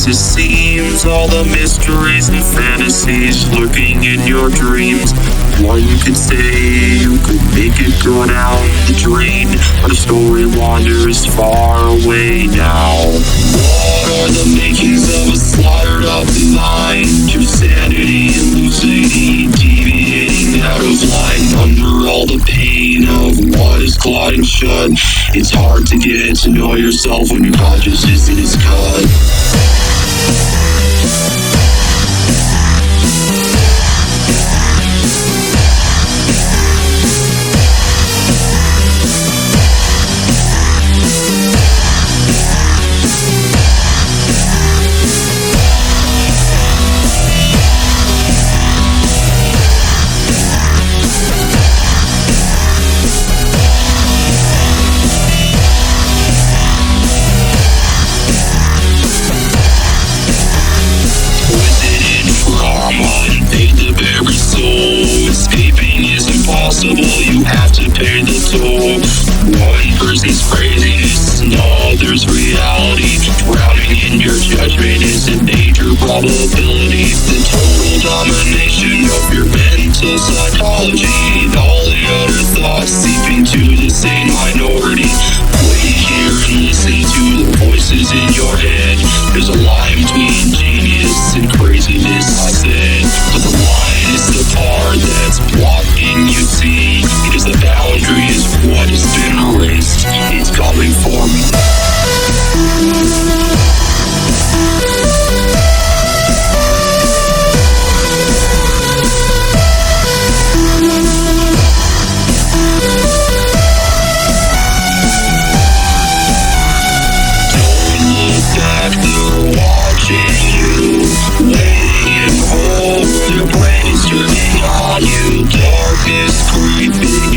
as it seems. All the mysteries and fantasies lurking in your dreams. One could say you could make it go down the drain, but a story wanders far away now. What are the makings of a slaughtered up mind? Your sanity and lucidity deviating out of line. Under all the pain of what is clotting shut, it's hard to get to know yourself when your consciousness is cut. You have to pay the toll. One person's craziness, another's reality. Drowning in your judgment is a major probability. The total domination of your mental psychology. All the other thoughts seeping to the same minority. Wait here and listen to the voices in your head. There's a line between genius and craziness, I said. But the line is the part that's blocking you see. Because the boundary is what has been erased. It's coming for me. Don't look back, they're watching you. Waiting in hope, their brain is turning on you. Darkness creeping